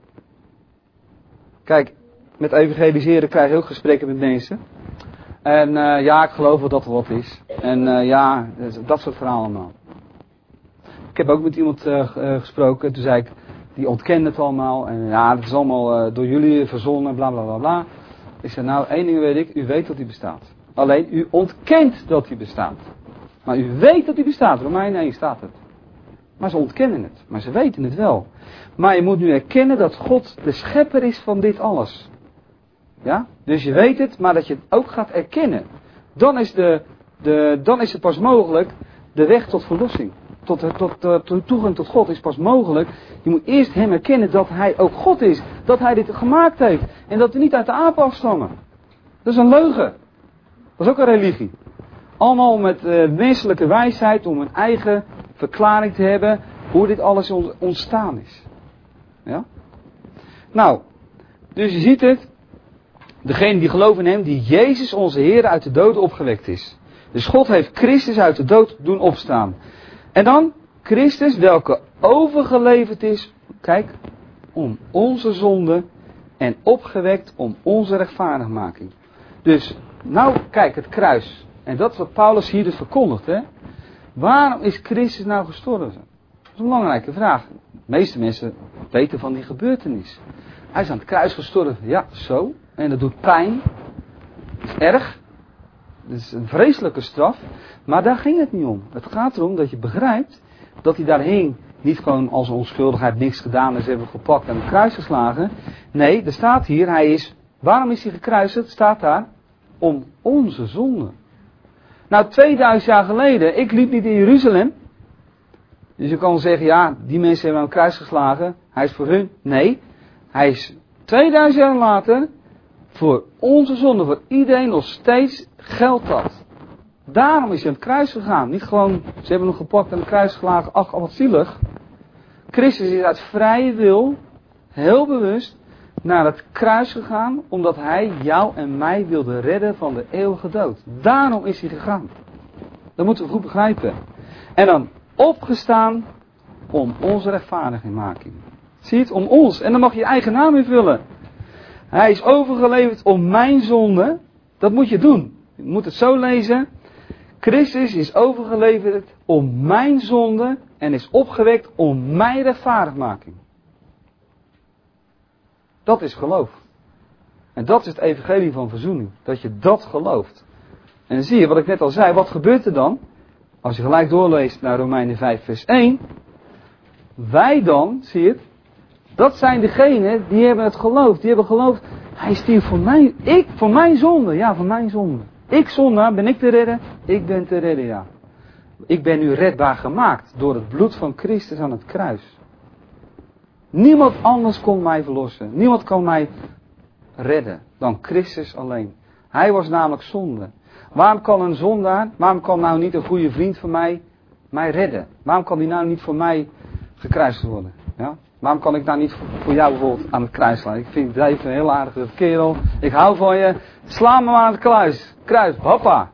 Kijk, met evangeliseren krijg je ook gesprekken met mensen. En ik geloof wel dat er wat is. En dat soort verhalen allemaal. Ik heb ook met iemand gesproken, toen zei ik, die ontkende het allemaal. En het is allemaal door jullie verzonnen, bla bla bla bla. Ik zei, nou, één ding weet ik, u weet dat hij bestaat. Alleen, u ontkent dat hij bestaat. Maar u weet dat hij bestaat, Romeinen 1 staat het. Maar ze ontkennen het, maar ze weten het wel. Maar je moet nu erkennen dat God de schepper is van dit alles. Ja? Dus je weet het, maar dat je het ook gaat erkennen. Dan is het pas mogelijk de weg tot verlossing. toegang tot God is pas mogelijk. Je moet eerst hem erkennen dat hij ook God is. Dat hij dit gemaakt heeft. En dat we niet uit de aap afstammen. Dat is een leugen. Dat is ook een religie. Allemaal met menselijke wijsheid om een eigen verklaring te hebben hoe dit alles ontstaan is. Ja? Nou, dus je ziet het. Degene die geloven in hem, die Jezus onze Heer uit de dood opgewekt is. Dus God heeft Christus uit de dood doen opstaan. En dan Christus, welke overgeleverd is, kijk, om onze zonde en opgewekt om onze rechtvaardigmaking. Dus, nou kijk, het kruis. En dat is wat Paulus hier dus verkondigt, hè. Waarom is Christus nou gestorven? Dat is een belangrijke vraag. De meeste mensen weten van die gebeurtenis. Hij is aan het kruis gestorven. Ja, zo. En dat doet pijn. Dat is erg. Dat is een vreselijke straf. Maar daar ging het niet om. Het gaat erom dat je begrijpt dat hij daar hing. Niet gewoon als onschuldigheid niks gedaan is, hebben gepakt en aan het kruis geslagen. Nee, er staat hier, waarom is hij gekruisigd? Staat daar, om onze zonde. Nou, 2000 jaar geleden, ik liep niet in Jeruzalem. Dus je kan zeggen, ja, die mensen hebben aan het kruis geslagen. Hij is voor hun. Nee, hij is 2000 jaar later voor onze zonde, voor iedereen nog steeds geldt dat. Daarom is hij aan het kruis gegaan. Niet gewoon, ze hebben hem gepakt en aan het kruis geslagen. Ach, wat zielig. Christus is uit vrije wil, heel bewust, naar het kruis gegaan. Omdat hij jou en mij wilde redden van de eeuwige dood. Daarom is hij gegaan. Dat moeten we goed begrijpen. En dan opgestaan om onze rechtvaardigingmaking. Zie je het? Om ons. En dan mag je je eigen naam invullen. Hij is overgeleverd om mijn zonde. Dat moet je doen. Je moet het zo lezen. Christus is overgeleverd om mijn zonde en is opgewekt om mijn rechtvaardigmaking. Dat is geloof. En dat is het evangelie van verzoening. Dat je dat gelooft. En dan zie je wat ik net al zei. Wat gebeurt er dan? Als je gelijk doorleest naar Romeinen 5 vers 1. Wij dan, zie je het. Dat zijn degenen die hebben het geloofd. Die hebben geloofd. Hij stierf voor mij. Voor mijn zonde. Ja, voor mijn zonde. Ik zondaar, ben ik te redden? Ik ben te redden, ja. Ik ben nu redbaar gemaakt door het bloed van Christus aan het kruis. Niemand anders kon mij verlossen. Niemand kan mij redden dan Christus alleen. Hij was namelijk zonde. Waarom kan een zondaar, waarom kan nou niet een goede vriend van mij redden? Waarom kan die nou niet voor mij gekruist worden? Ja? Waarom kan ik nou niet voor jou bijvoorbeeld aan het kruis slaan? Ik vind Dave een heel aardige kerel. Ik hou van je. Sla me maar aan het kruis. Hoppa.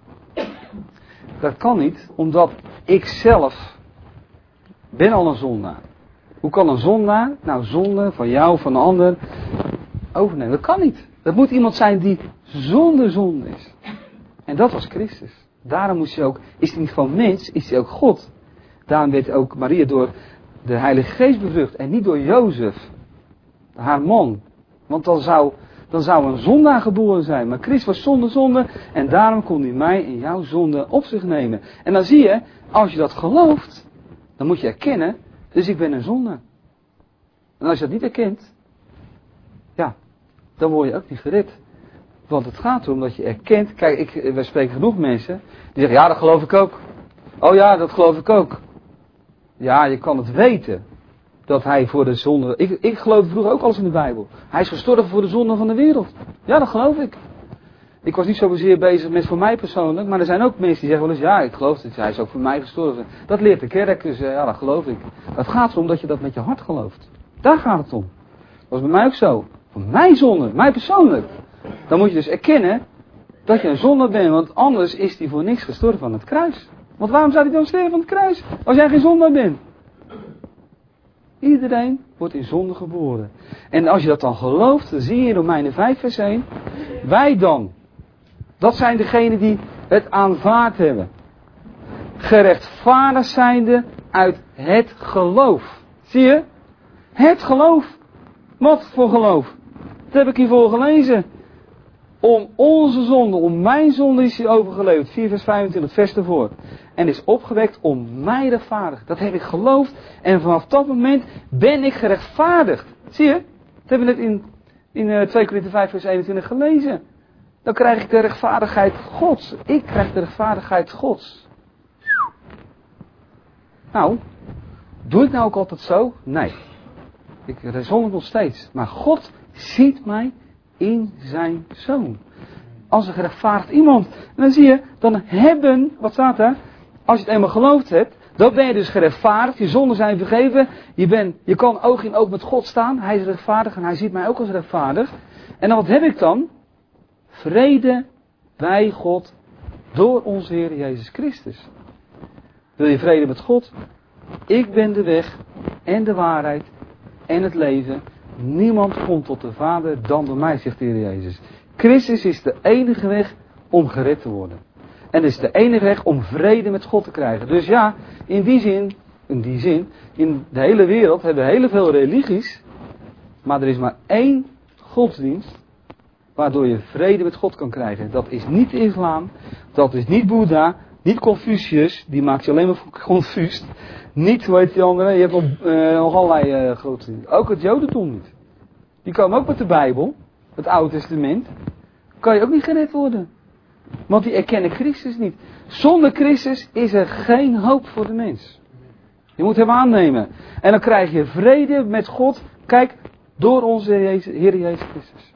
Dat kan niet, omdat ik zelf ben al een zondaar. Hoe kan een zondaar nou zonde van jou, van een ander overnemen? Dat kan niet. Dat moet iemand zijn die zonder zonde is. En dat was Christus. Daarom moest hij ook, is hij niet gewoon mens, is hij ook God. Daarom werd ook Maria door de Heilige Geest bevrucht en niet door Jozef, haar man. Want dan zou een zondaar geboren zijn. Maar Christus was zonder zonde en daarom kon hij mij en jouw zonde op zich nemen. En dan zie je, als je dat gelooft, dan moet je erkennen, dus ik ben een zondaar. En als je dat niet erkent, ja, dan word je ook niet gered. Want het gaat erom dat je erkent, kijk, wij spreken genoeg mensen, die zeggen, ja, dat geloof ik ook. Oh ja, dat geloof ik ook. Ja, je kan het weten. Dat hij voor de zonde... Ik geloofde vroeger ook alles in de Bijbel. Hij is gestorven voor de zonde van de wereld. Ja, dat geloof ik. Ik was niet zozeer bezig met voor mij persoonlijk. Maar er zijn ook mensen die zeggen wel eens... Ja, ik geloof het. Hij is ook voor mij gestorven. Dat leert de kerk. Dus ja, dat geloof ik. Het gaat erom dat je dat met je hart gelooft. Daar gaat het om. Dat was bij mij ook zo. Voor mijn zonde. Mij persoonlijk. Dan moet je dus erkennen... Dat je een zonde bent. Want anders is hij voor niks gestorven aan het kruis. Want waarom zou hij dan sterven aan het kruis? Als jij geen zondaar bent. Iedereen wordt in zonde geboren. En als je dat dan gelooft, dan zie je in Romeinen 5 vers 1. Wij dan. Dat zijn degenen die het aanvaard hebben. Gerechtvaardigd zijnde uit het geloof. Zie je? Het geloof. Wat voor geloof? Dat heb ik hiervoor gelezen. Om onze zonde, om mijn zonde is hij overgeleverd. 4 vers 25, vers ervoor. En is opgewekt om mij rechtvaardig. Dat heb ik geloofd. En vanaf dat moment ben ik gerechtvaardigd. Zie je? Dat hebben we net in 2 Korinther 5 vers 21 gelezen. Dan krijg ik de rechtvaardigheid Gods. Ik krijg de rechtvaardigheid Gods. Nou, doe ik nou ook altijd zo? Nee. Ik zondig nog steeds. Maar God ziet mij in zijn Zoon. Als een gerechtvaardigd iemand. En dan zie je, dan hebben, wat staat er? Als je het eenmaal geloofd hebt, dan ben je dus gerechtvaardigd. Je zonden zijn vergeven. Je kan oog in oog met God staan. Hij is rechtvaardig en hij ziet mij ook als rechtvaardig. En dan wat heb ik dan? Vrede bij God door onze Heer Jezus Christus. Wil je vrede met God? Ik ben de weg en de waarheid en het leven. Niemand komt tot de Vader dan door mij, zegt de Heer Jezus. Christus is de enige weg om gered te worden. En is de enige weg om vrede met God te krijgen. Dus ja, in die zin, in de hele wereld hebben we heel veel religies. Maar er is maar één godsdienst waardoor je vrede met God kan krijgen. Dat is niet de islam, dat is niet Boeddha, niet Confucius, die maakt je alleen maar confused. Niet, hoe heet die andere, je hebt nog allerlei godsdiensten. Ook het Jodendom niet. Die komen ook met de Bijbel, het Oude Testament. Kan je ook niet gered worden. Want die erkennen Christus niet. Zonder Christus is er geen hoop voor de mens. Je moet hem aannemen. En dan krijg je vrede met God. Kijk, door onze Heer Jezus Christus.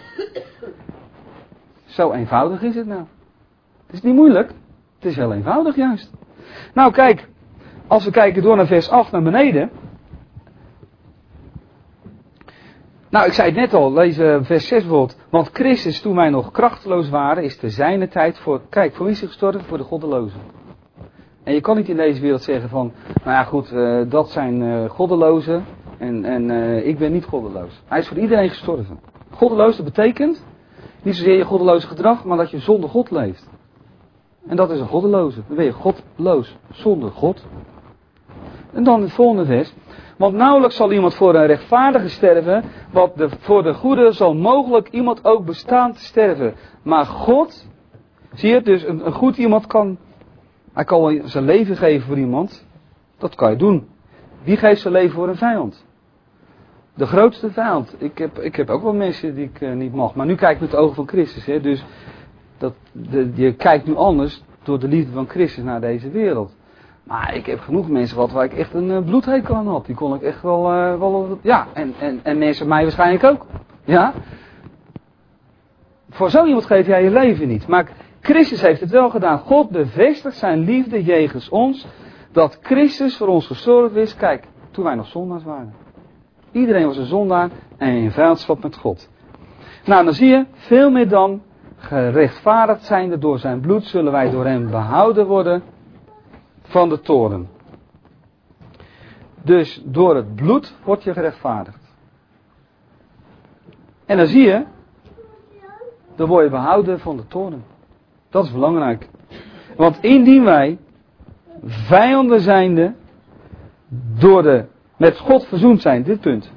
Zo eenvoudig is het nou. Het is niet moeilijk. Het is heel eenvoudig juist. Nou kijk, als we kijken door naar vers 8 naar beneden. Nou, ik zei het net al, lees vers 6 bijvoorbeeld. Want Christus, toen wij nog krachteloos waren, is te zijner tijd voor... Kijk, voor wie is hij gestorven? Voor de goddelozen. En je kan niet in deze wereld zeggen van... Nou ja, goed, dat zijn goddelozen en ik ben niet goddeloos. Hij is voor iedereen gestorven. Goddeloos, dat betekent... Niet zozeer je goddeloze gedrag, maar dat je zonder God leeft. En dat is een goddeloze. Dan ben je godloos, zonder God. En dan het volgende vers... Want nauwelijks zal iemand voor een rechtvaardige sterven, voor de goede zal mogelijk iemand ook bestaan te sterven. Maar God, zie je, dus een goed iemand hij kan wel zijn leven geven voor iemand. Dat kan je doen. Wie geeft zijn leven voor een vijand? De grootste vijand. Ik heb ook wel mensen die ik niet mag. Maar nu kijk ik met de ogen van Christus. Hè, dus je kijkt nu anders door de liefde van Christus naar deze wereld. Maar ik heb genoeg mensen gehad waar ik echt een bloedhekel aan had. Die kon ik echt wel ja, en mensen mij waarschijnlijk ook. Ja. Voor zo iemand geef jij je leven niet. Maar Christus heeft het wel gedaan. God bevestigt zijn liefde jegens ons. Dat Christus voor ons gestorven is. Kijk, toen wij nog zondaars waren. Iedereen was een zondaar en in vijandschap met God. Nou, dan zie je, veel meer dan gerechtvaardigd zijnde door zijn bloed zullen wij door hem behouden worden van de toorn. Dus door het bloed word je gerechtvaardigd. En dan zie je, dan word je behouden van de toorn. Dat is belangrijk. Want indien wij vijanden zijnde met God verzoend zijn, dit punt.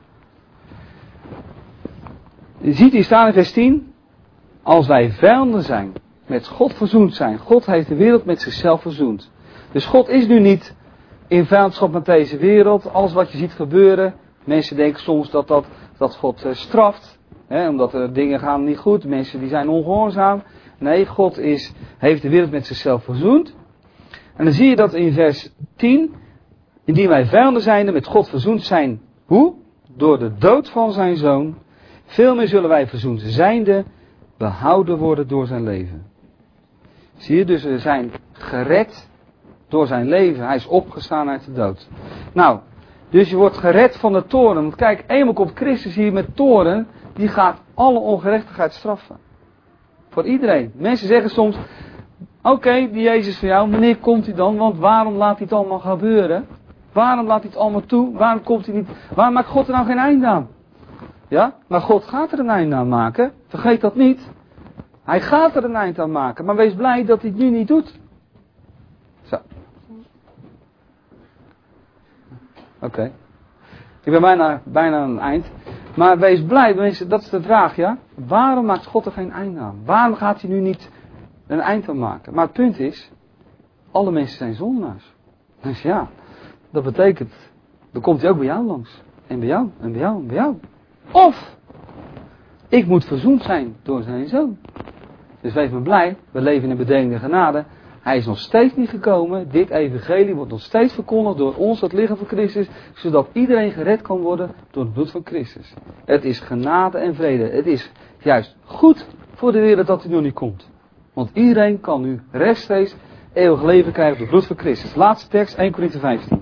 Je ziet hier staan in vers 10, als wij vijanden zijn, met God verzoend zijn. God heeft de wereld met zichzelf verzoend. Dus God is nu niet in vijandschap met deze wereld. Alles wat je ziet gebeuren. Mensen denken soms dat God straft. Omdat er dingen gaan niet goed. Mensen die zijn ongehoorzaam. Nee, God heeft de wereld met zichzelf verzoend. En dan zie je dat in vers 10. Indien wij vijanden zijnde met God verzoend zijn. Hoe? Door de dood van zijn zoon. Veel meer zullen wij verzoend zijnde behouden worden door zijn leven. Zie je, dus we zijn gered door zijn leven. Hij is opgestaan uit de dood. Nou, dus je wordt gered van de toorn. Want kijk, eenmaal komt Christus hier met toorn. Die gaat alle ongerechtigheid straffen. Voor iedereen. Mensen zeggen soms, oké, die Jezus van jou, wanneer komt hij dan? Want waarom laat hij het allemaal gebeuren? Waarom laat hij het allemaal toe? Waarom komt hij niet? Waarom maakt God er nou geen eind aan? Ja, maar God gaat er een eind aan maken. Vergeet dat niet. Hij gaat er een eind aan maken. Maar wees blij dat hij het nu niet doet. Zo. Oké. Ik ben bijna aan het eind. Maar wees blij, mensen, dat is de vraag, ja. Waarom maakt God er geen eind aan? Waarom gaat hij nu niet een eind aan maken? Maar het punt is, alle mensen zijn zondaars. Dus ja, dat betekent, dan komt hij ook bij jou langs. En bij jou, en bij jou, en bij jou. Of, ik moet verzoend zijn door zijn zoon. Dus wees maar blij, we leven in bedeling der genade. Hij is nog steeds niet gekomen. Dit evangelie wordt nog steeds verkondigd door ons, het lichaam van Christus, zodat iedereen gered kan worden door het bloed van Christus. Het is genade en vrede. Het is juist goed voor de wereld dat hij nog niet komt. Want iedereen kan nu rechtstreeks eeuwig leven krijgen door het bloed van Christus. Laatste tekst, 1 Korinthe 15.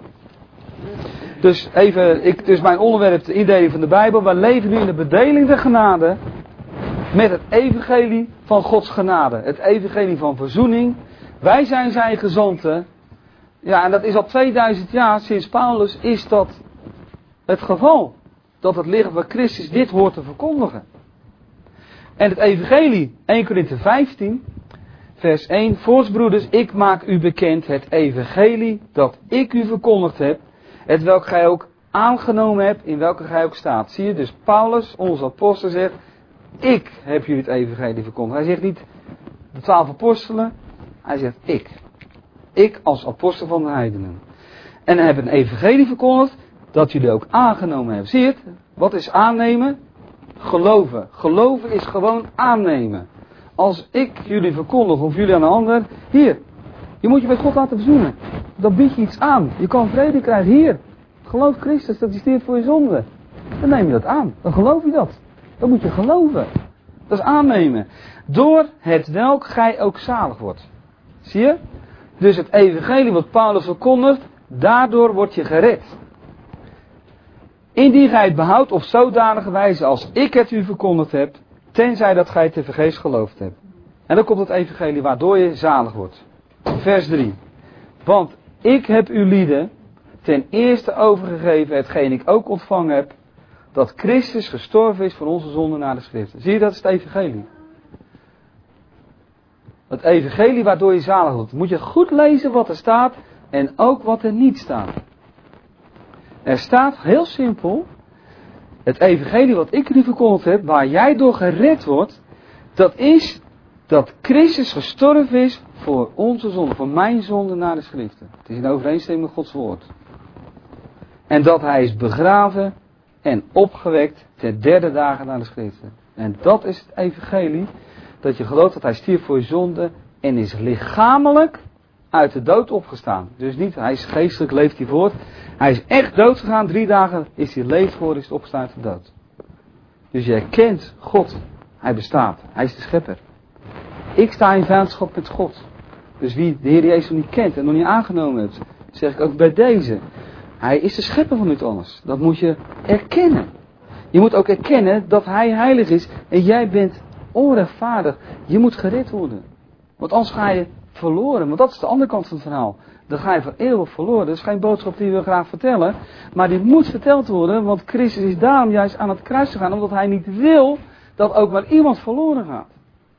Dus mijn onderwerp, de indeling van de Bijbel. We leven nu in de bedeling der genade met het evangelie van Gods genade. Het evangelie van verzoening. Wij zijn zijn gezanten. Ja, en dat is al 2000 jaar sinds Paulus is dat het geval. Dat het lichaam van Christus dit hoort te verkondigen. En het evangelie, 1 Korinthe 15, vers 1. Voorts broeders, ik maak u bekend het evangelie dat ik u verkondigd heb. Het welk gij ook aangenomen hebt, in welke gij ook staat. Zie je, dus Paulus, onze apostel, zegt, ik heb jullie het evangelie verkondigd. Hij zegt niet de 12 apostelen, hij zegt ik. Ik als apostel van de heidenen. En hij heeft een evangelie verkondigd dat jullie ook aangenomen hebben. Zie je het? Wat is aannemen? Geloven. Geloven is gewoon aannemen. Als ik jullie verkondig of jullie aan een ander, hier. Je moet je met God laten verzoenen. Dan bied je iets aan. Je kan vrede krijgen. Hier. Geloof Christus dat hij stierf voor je zonde. Dan neem je dat aan. Dan geloof je dat. Dan moet je geloven. Dat is aannemen. Door het welk gij ook zalig wordt. Zie je? Dus het evangelie wat Paulus verkondigt, daardoor word je gered. Indien gij het behoudt op zodanige wijze als ik het u verkondigd heb, tenzij dat gij te vergeefs geloofd hebt. En dan komt het evangelie waardoor je zalig wordt. Vers 3. Want ik heb u lieden ten eerste overgegeven hetgeen ik ook ontvangen heb, dat Christus gestorven is voor onze zonden naar de schriften. Zie je, dat is het evangelie. Het evangelie waardoor je zalig wordt. Moet je goed lezen wat er staat en ook wat er niet staat. Er staat heel simpel, het evangelie wat ik nu verkondigd heb, waar jij door gered wordt, dat is dat Christus gestorven is voor onze zonde, voor mijn zonde naar de schriften. Het is in overeenstemming met Gods woord. En dat hij is begraven en opgewekt ter derde dagen naar de schriften. En dat is het evangelie, dat je gelooft dat hij stierf voor je zonde en is lichamelijk uit de dood opgestaan. Dus niet, hij is geestelijk, leeft hij voort. Hij is echt dood gegaan, 3 dagen is hij leeft geworden, is hij opgestaan uit de dood. Dus je herkent God, hij bestaat, hij is de schepper. Ik sta in vijandschap met God. Dus wie de Heer Jezus niet kent en nog niet aangenomen heeft, zeg ik ook bij deze. Hij is de schepper van dit alles. Dat moet je erkennen. Je moet ook erkennen dat hij heilig is en jij bent onrechtvaardig. Je moet gered worden. Want anders ga je verloren. Want dat is de andere kant van het verhaal. Dan ga je voor eeuwig verloren. Dat is geen boodschap die we graag vertellen. Maar die moet verteld worden. Want Christus is daarom juist aan het kruis gegaan. Omdat hij niet wil dat ook maar iemand verloren gaat.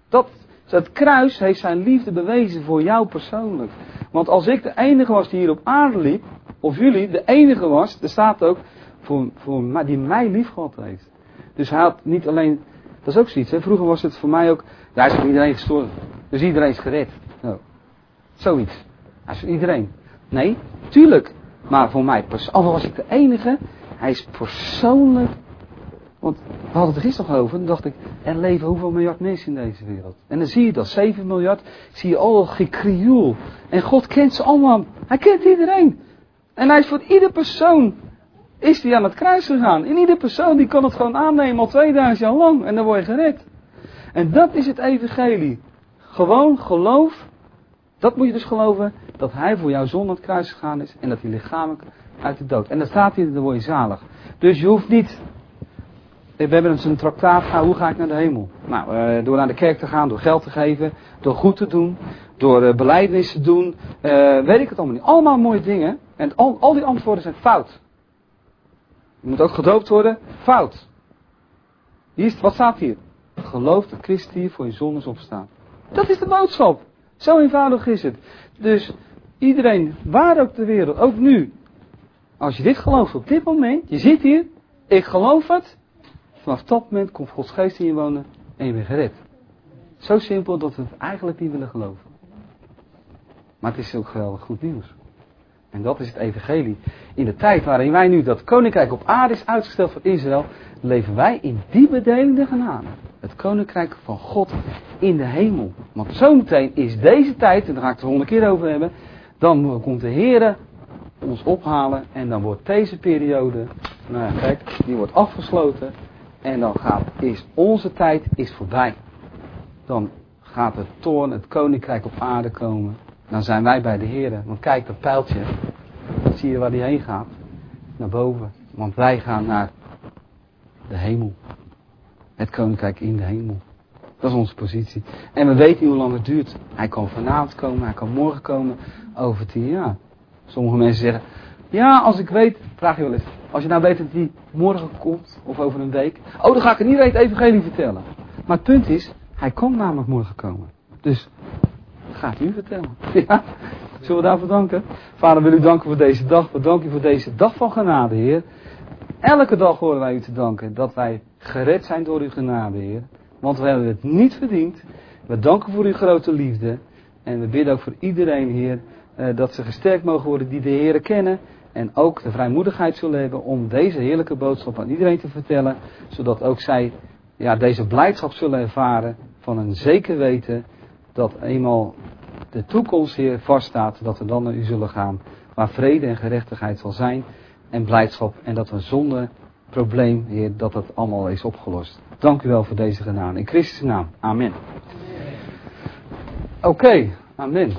Het kruis heeft zijn liefde bewezen voor jou persoonlijk. Want als ik de enige was die hier op aarde liep. Of jullie de enige was. Er staat ook voor die mij lief gehad heeft. Dus hij had niet alleen. Dat is ook zoiets. Hè? Vroeger was het voor mij ook. Ja, hij is voor iedereen gestorven. Dus iedereen is gered. Nou, zoiets. Hij is voor iedereen. Nee, tuurlijk. Maar voor mij persoonlijk. Was ik de enige. Hij is persoonlijk. Want we hadden het er gisteren nog over. Dan dacht ik. Er leven hoeveel miljard mensen in deze wereld. En dan zie je dat. 7 miljard. Zie je al gekrioel. En God kent ze allemaal. Hij kent iedereen. En hij is voor ieder persoon. Is hij aan het kruis gegaan. En ieder persoon die kan het gewoon aannemen al 2000 jaar lang. En dan word je gered. En dat is het evangelie. Gewoon geloof. Dat moet je dus geloven. Dat hij voor jouw zonde aan het kruis gegaan is. En dat hij lichamelijk uit de dood. En dan staat hier, dan word je zalig. Dus je hoeft niet. We hebben een traktaat. Hoe ga ik naar de hemel? Nou, door naar de kerk te gaan. Door geld te geven. Door goed te doen. Door belijdenis te doen. Weet ik het allemaal niet. Allemaal mooie dingen. En al die antwoorden zijn fout. Je moet ook gedoopt worden. Fout. Wat staat hier? Geloof dat Christus hier voor je zondes opstaat. Dat is de boodschap. Zo eenvoudig is het. Dus iedereen, waar ook ter wereld, ook nu. Als je dit gelooft op dit moment, je zit hier, ik geloof het. Vanaf dat moment komt Gods geest in je wonen en je bent gered. Zo simpel dat we het eigenlijk niet willen geloven. Maar het is ook geweldig goed nieuws. En dat is het evangelie. In de tijd waarin wij nu dat koninkrijk op aarde is uitgesteld voor Israël, leven wij in die bedeling der genade. Het koninkrijk van God in de hemel. Want zometeen is deze tijd, en daar ga ik het de volgende keer over hebben, dan komt de Heer ons ophalen en dan wordt deze periode, nou ja, kijk, die wordt afgesloten en dan is onze tijd voorbij. Dan gaat het toorn, het koninkrijk op aarde komen. Dan zijn wij bij de Heer. Want kijk, dat pijltje, dat zie je waar die heen gaat. Naar boven. Want wij gaan naar de hemel. Het koninkrijk in de hemel. Dat is onze positie. En we weten niet hoe lang het duurt. Hij kan vanavond komen, hij kan morgen komen, over 10 jaar. Sommige mensen zeggen, ja, als ik weet, vraag je wel eens, als je nou weet dat hij morgen komt, of over een week, oh, dan ga ik het niet weten, evangelie vertellen. Maar het punt is, hij kan namelijk morgen komen. Dus, gaat u vertellen. Ja, zullen we daarvoor danken? Vader, wil u danken voor deze dag. We danken u voor deze dag van genade, Heer. Elke dag horen wij u te danken dat wij gered zijn door uw genade, Heer. Want we hebben het niet verdiend. We danken voor uw grote liefde. En we bidden ook voor iedereen, Heer, dat ze gesterkt mogen worden die de Heer kennen. En ook de vrijmoedigheid zullen hebben om deze heerlijke boodschap aan iedereen te vertellen. Zodat ook zij deze blijdschap zullen ervaren van een zeker weten dat eenmaal de toekomst, Heer, vaststaat. Dat we dan naar u zullen gaan. Waar vrede en gerechtigheid zal zijn. En blijdschap. En dat we zonder probleem, Heer, dat het allemaal is opgelost. Dank u wel voor deze genade. In Christus' naam. Amen. Oké, amen.